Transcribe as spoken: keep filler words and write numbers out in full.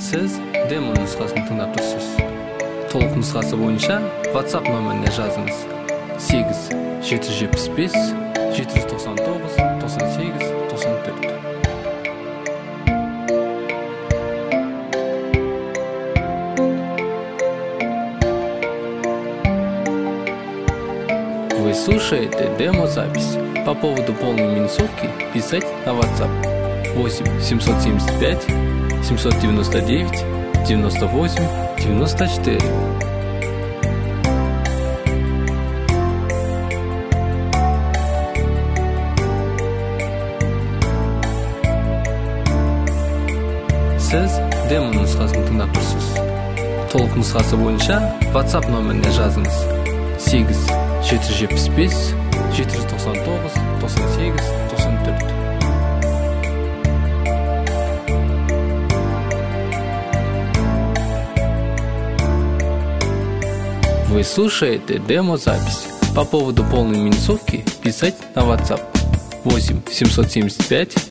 Сіз демо нұсқасын тыңдап тұрсыз. Толық нұсқасы бойынша WhatsApp нөміріне жазыңыз. сегіз жеті жүз жетпіс бес жеті жүз тоқсан тоғыз тоқсан сегіз тоқсан төрт. Вы слушаете демо-запись. По поводу полной минусовки писать на WhatsApp восемь семьсот семьдесят пять семьсот девяносто девять девяносто восемь девяносто четыре. Сіз демо нұсқасын тыңдап тұрсыз. Толық нұсқасы бойынша WhatsApp нөміріне жазыңыз. сегіз жеті жүз жетпіс бес жеті жүз тоқсан тоғыз тоқсан сегіз тоқсан төрт. Вы слушаете демо-запись. По поводу полной минусовки писать на WhatsApp восемь семьсот семьдесят пять